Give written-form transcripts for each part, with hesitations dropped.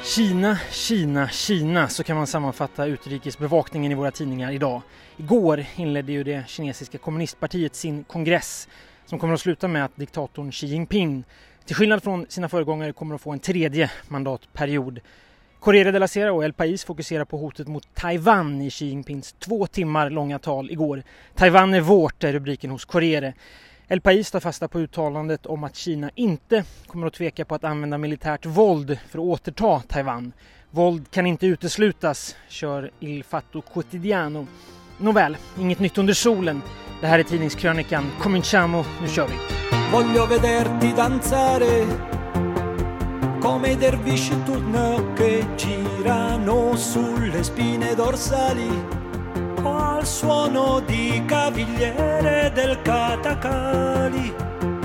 Kina, Kina, Kina, så kan man sammanfatta utrikesbevakningen i våra tidningar idag. Igår inledde ju det kinesiska kommunistpartiet sin kongress som kommer att sluta med att diktatorn Xi Jinping, till skillnad från sina föregångare, kommer att få en tredje mandatperiod. Corriere della Sera och El País fokuserar på hotet mot Taiwan i Xi Jinpings 2 timmar långa tal igår. Taiwan är vårt, är rubriken hos Corriere. El País tar fasta på uttalandet om att Kina inte kommer att tveka på att använda militärt våld för att återta Taiwan. Våld kan inte uteslutas, kör Il Fatto Quotidiano. Nåväl, inget nytt under solen. Det här är tidningskrönikan. Cominciamo, nu kör vi. Voglio vederti danzare come i dervisci turno che girano sulle spine dorsali al suono di cavigliere del katakali.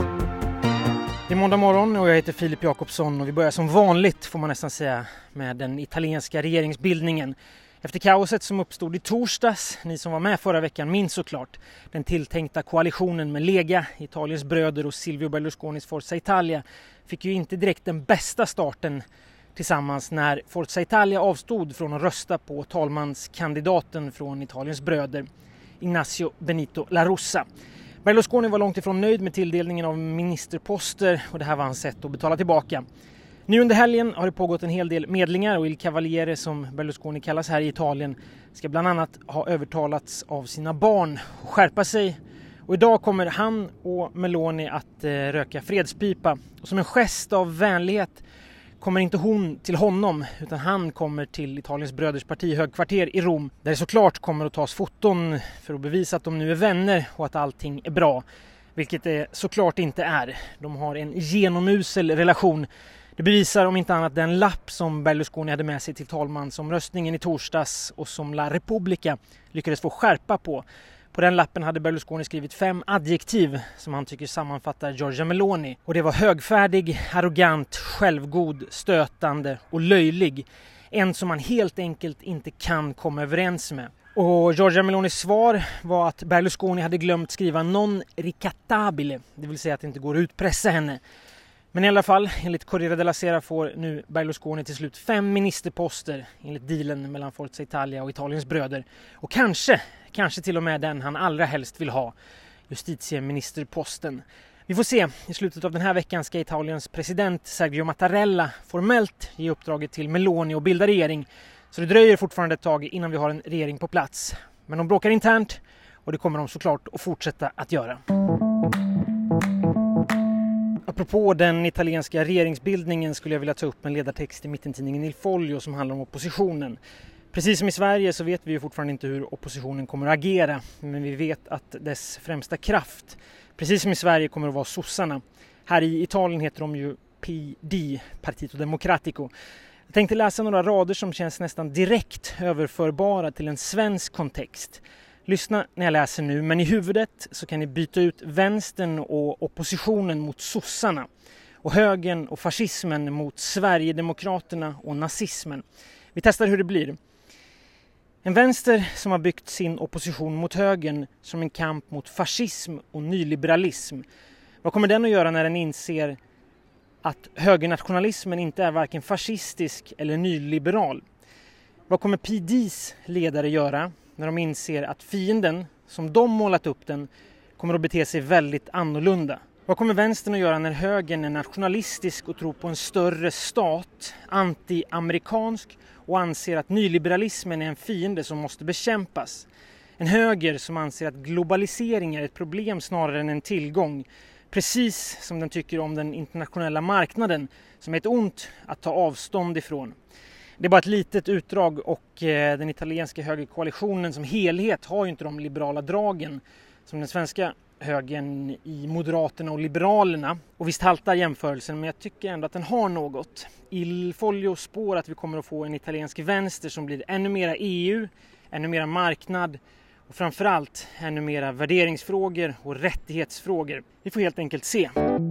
Det är måndag morgon och jag heter Filip Jakobsson och vi börjar som vanligt, får man nästan säga, med den italienska regeringsbildningen. Efter kaoset som uppstod i torsdags, ni som var med förra veckan minns såklart, den tilltänkta koalitionen med Lega, Italiens bröder och Silvio Berlusconis Forza Italia fick ju inte direkt den bästa starten tillsammans när Forza Italia avstod från att rösta på talmanskandidaten från Italiens bröder, Ignazio Benito La Russa. Berlusconi var långt ifrån nöjd med tilldelningen av ministerposter och det här var hans sätt att betala tillbaka. Nu under helgen har det pågått en hel del medlingar och Il Cavaliere, som Berlusconi kallas här i Italien, ska bland annat ha övertalats av sina barn att skärpa sig. Och idag kommer han och Meloni att röka fredspipa. Och som en gest av vänlighet kommer inte hon till honom utan han kommer till Italiens bröders parti högkvarter i Rom, där det såklart kommer att tas foton för att bevisa att de nu är vänner och att allting är bra. Vilket det såklart inte är. De har en genomusel relation. Det bevisar om inte annat den lapp som Berlusconi hade med sig till talmansomröstningen i torsdags och som La Repubblica lyckades få skärpa på. På den lappen hade Berlusconi skrivit 5 adjektiv som han tycker sammanfattar Giorgia Meloni. Och det var högfärdig, arrogant, självgod, stötande och löjlig. En som man helt enkelt inte kan komma överens med. Och Giorgia Melonis svar var att Berlusconi hade glömt skriva non ricattabile, det vill säga att det inte går att utpressa henne. Men i alla fall, enligt Corriere della Sera får nu Berlusconi till slut 5 ministerposter enligt dealen mellan Forza Italia och Italiens bröder. Och kanske till och med den han allra helst vill ha, justitieministerposten. Vi får se. I slutet av den här veckan ska Italiens president Sergio Mattarella formellt ge uppdraget till Meloni och bilda regering. Så det dröjer fortfarande ett tag innan vi har en regering på plats. Men de bråkar internt och det kommer de såklart att fortsätta att göra. Apropå den italienska regeringsbildningen skulle jag vilja ta upp en ledartext i mittentidningen Il Foglio som handlar om oppositionen. Precis som i Sverige så vet vi ju fortfarande inte hur oppositionen kommer att agera, men vi vet att dess främsta kraft, precis som i Sverige, kommer att vara sossarna. Här i Italien heter de ju PD, Partito Democratico. Jag tänkte läsa några rader som känns nästan direkt överförbara till en svensk kontext. Lyssna när jag läser nu, men i huvudet så kan ni byta ut vänstern och oppositionen mot sossarna och högern och fascismen mot Sverigedemokraterna och nazismen. Vi testar hur det blir. En vänster som har byggt sin opposition mot högern som en kamp mot fascism och nyliberalism. Vad kommer den att göra när den inser att högernationalismen inte är varken fascistisk eller nyliberal? Vad kommer PDs ledare göra när de inser att fienden, som de målat upp den, kommer att bete sig väldigt annorlunda? Vad kommer vänstern att göra när högern är nationalistisk och tror på en större stat, anti-amerikansk, och anser att nyliberalismen är en fiende som måste bekämpas? En höger som anser att globalisering är ett problem snarare än en tillgång, precis som den tycker om den internationella marknaden som är ett ont att ta avstånd ifrån. Det är bara ett litet utdrag och den italienska högerkoalitionen som helhet har ju inte de liberala dragen som den svenska högern i Moderaterna och Liberalerna. Och visst haltar jämförelsen, men jag tycker ändå att den har något. Il Foglio spår att vi kommer att få en italiensk vänster som blir ännu mera EU, ännu mera marknad och framförallt ännu mera värderingsfrågor och rättighetsfrågor. Vi får helt enkelt se.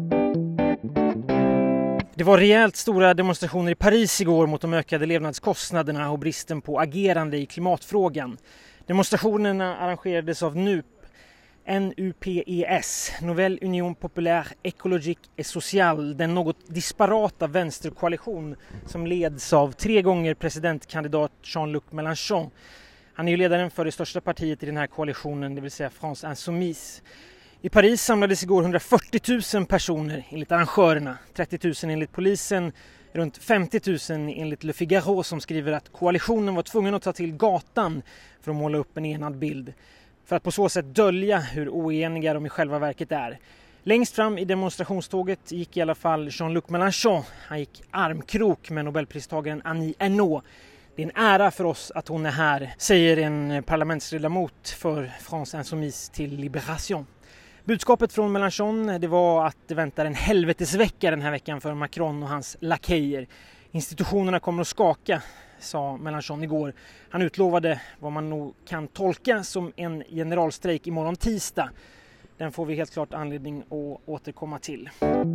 Det var rejält stora demonstrationer i Paris igår mot de ökade levnadskostnaderna och bristen på agerande i klimatfrågan. Demonstrationerna arrangerades av NUP, NUPES, Nouvelle Union Populaire Écologique et Sociale, den något disparata vänsterkoalition som leds av 3 gånger presidentkandidat Jean-Luc Mélenchon. Han är ju ledaren för det största partiet i den här koalitionen, det vill säga France Insoumise. I Paris samlades igår 140 000 personer enligt arrangörerna, 30 000 enligt polisen, runt 50 000 enligt Le Figaro som skriver att koalitionen var tvungen att ta till gatan för att måla upp en enad bild. För att på så sätt dölja hur oeniga de i själva verket är. Längst fram i demonstrationståget gick i alla fall Jean-Luc Mélenchon. Han gick armkrok med Nobelpristagaren Annie Ernaux. Det är en ära för oss att hon är här, säger en parlamentsledamot för France Insoumise till Libération. Budskapet från Mélenchon det var att det väntar en helvetesvecka den här veckan för Macron och hans lakejer. Institutionerna kommer att skaka, sa Mélenchon igår. Han utlovade vad man nog kan tolka som en generalstrejk imorgon tisdag. Den får vi helt klart anledning att återkomma till.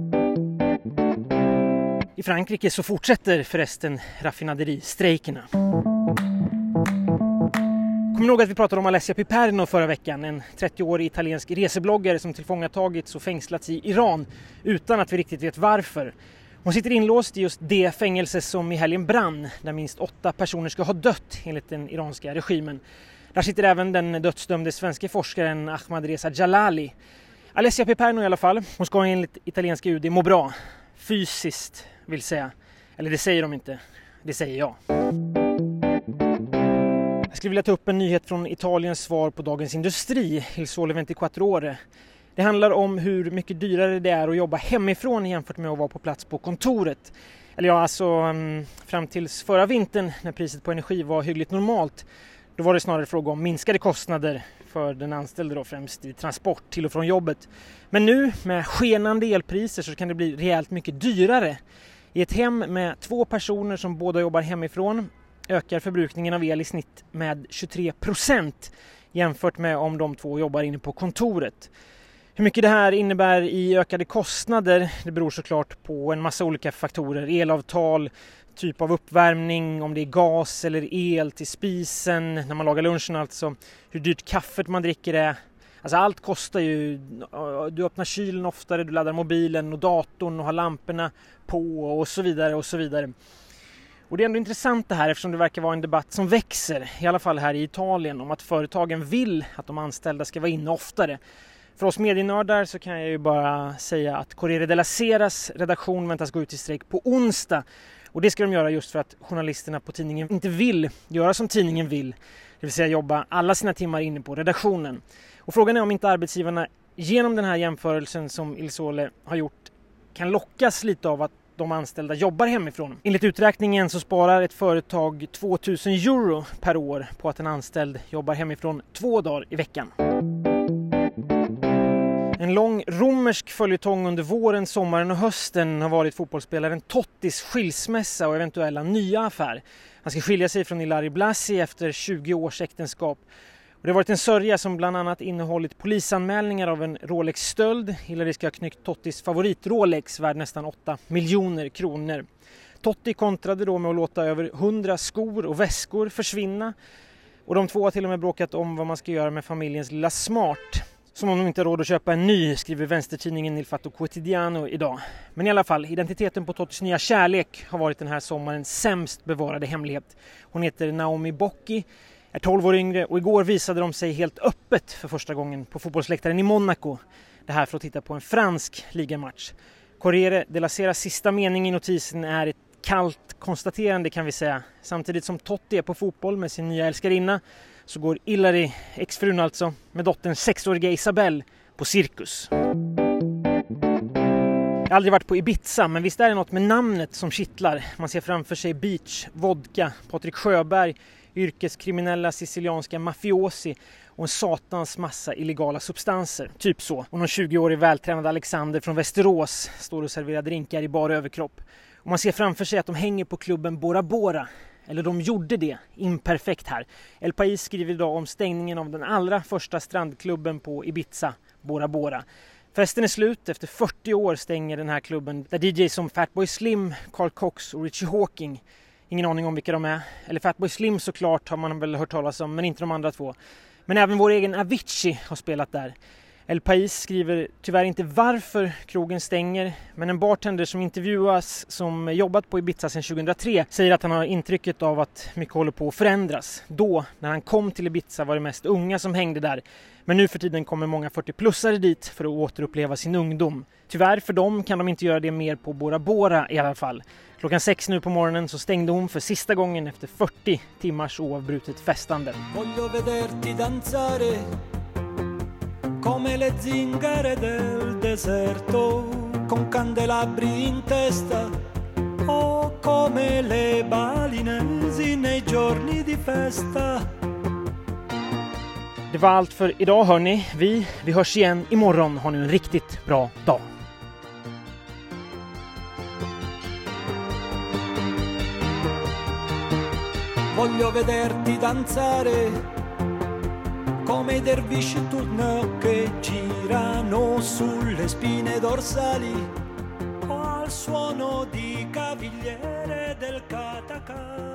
I Frankrike så fortsätter förresten raffinaderistrejkerna. Kommer ni ihåg att vi pratade om Alessia Piperno förra veckan, en 30-årig italiensk resebloggare som tillfångatagits och fängslats i Iran utan att vi riktigt vet varför. Hon sitter inlåst i just det fängelse som i helgen brann, där minst 8 personer ska ha dött enligt den iranska regimen. Där sitter även den dödsdömde svenska forskaren Ahmadreza Jalali. Alessia Piperno i alla fall, hon ska enligt italienska UD må bra. Fysiskt vill säga. Eller det säger de inte, det säger jag. Jag skulle vilja ta upp en nyhet från Italiens svar på Dagens Industri, Il Sole 24 Ore. Det handlar om hur mycket dyrare det är att jobba hemifrån jämfört med att vara på plats på kontoret. Eller ja, alltså fram tills förra vintern när priset på energi var hyggligt normalt. Då var det snarare fråga om minskade kostnader för den anställde då, främst i transport till och från jobbet. Men nu med skenande elpriser så kan det bli rejält mycket dyrare. I ett hem med 2 personer som båda jobbar hemifrån ökar förbrukningen av el i snitt med 23% jämfört med om de 2 jobbar inne på kontoret. Hur mycket det här innebär i ökade kostnader, det beror såklart på en massa olika faktorer. Elavtal, typ av uppvärmning, om det är gas eller el till spisen, när man lagar lunchen alltså. Hur dyrt kaffet man dricker är. Alltså allt kostar ju. Du öppnar kylen oftare, du laddar mobilen och datorn och har lamporna på och så vidare och så vidare. Och det är ändå intressant det här eftersom det verkar vara en debatt som växer, i alla fall här i Italien, om att företagen vill att de anställda ska vara inne oftare. För oss medienördar så kan jag ju bara säga att Corriere della Seras redaktion väntas gå ut i strejk på onsdag. Och det ska de göra just för att journalisterna på tidningen inte vill göra som tidningen vill. Det vill säga jobba alla sina timmar inne på redaktionen. Och frågan är om inte arbetsgivarna genom den här jämförelsen som Il Sole har gjort kan lockas lite av att de anställda jobbar hemifrån. Enligt uträkningen så sparar ett företag 2000 euro per år på att en anställd jobbar hemifrån 2 dagar i veckan. En lång romersk följetong under våren, sommaren och hösten har varit fotbollsspelaren Tottis skilsmässa och eventuella nya affär. Han ska skilja sig från Ilari Blasi efter 20 års äktenskap. Och det har varit en sörja som bland annat innehållit polisanmälningar av en Rolex-stöld. Ilari ska ha knyckt Tottis favorit-Rolex värd nästan 8 miljoner kronor. Totti kontrade då med att låta över 100 skor och väskor försvinna. Och de 2 har till och med bråkat om vad man ska göra med familjens lilla Smart. Som om de inte har råd att köpa en ny, skriver vänstertidningen Il Fatto Quotidiano idag. Men i alla fall, identiteten på Tottis nya kärlek har varit den här sommarens sämst bevarade hemlighet. Hon heter Naomi Bocchi, är 12 år yngre och igår visade de sig helt öppet för första gången på fotbollsläktaren i Monaco. Det här för att titta på en fransk ligamatch. Corriere della Seras sista mening i notisen är ett kallt konstaterande kan vi säga. Samtidigt som Totti är på fotboll med sin nya älskarinna så går Ilari, exfrun alltså, med dottern 6-åriga Isabelle på cirkus. Jag har aldrig varit på Ibiza, men visst är det något med namnet som kittlar. Man ser framför sig beach, vodka, Patrik Sjöberg, yrkeskriminella sicilianska mafiosi och en satans massa illegala substanser. Typ så. Och någon 20-årig vältränad Alexander från Västerås står och serverar drinkar i bara överkropp. Och man ser framför sig att de hänger på klubben Bora Bora. Eller de gjorde det, imperfekt här. El País skriver idag om stängningen av den allra första strandklubben på Ibiza, Bora Bora. Festen är slut, efter 40 år stänger den här klubben där DJs som Fatboy Slim, Carl Cox och Richie Hawking, ingen aning om vilka de är. Eller Fatboy Slim såklart har man väl hört talas om, men inte de andra 2. Men även vår egen Avicii har spelat där. El País skriver tyvärr inte varför krogen stänger, men en bartender som intervjuas som jobbat på Ibiza sedan 2003 säger att han har intrycket av att mycket håller på att förändras. Då, när han kom till Ibiza, var det mest unga som hängde där. Men nu för tiden kommer många 40-plussare dit för att återuppleva sin ungdom. Tyvärr för dem kan de inte göra det mer på Bora Bora i alla fall. Klockan 6 nu på morgonen så stängde hon för sista gången efter 40 timmars oavbrutet festande. Voglio vederti danzare come le zingare del deserto con candelabri in testa o come le balinesi nei giorni di festa. Det var allt för idag hörni. Vi hörs igen imorgon. Ha nu en riktigt bra dag. Voglio vederti danzare come i dervisci turno che girano sulle spine dorsali o al suono di cavigliere del Catacà.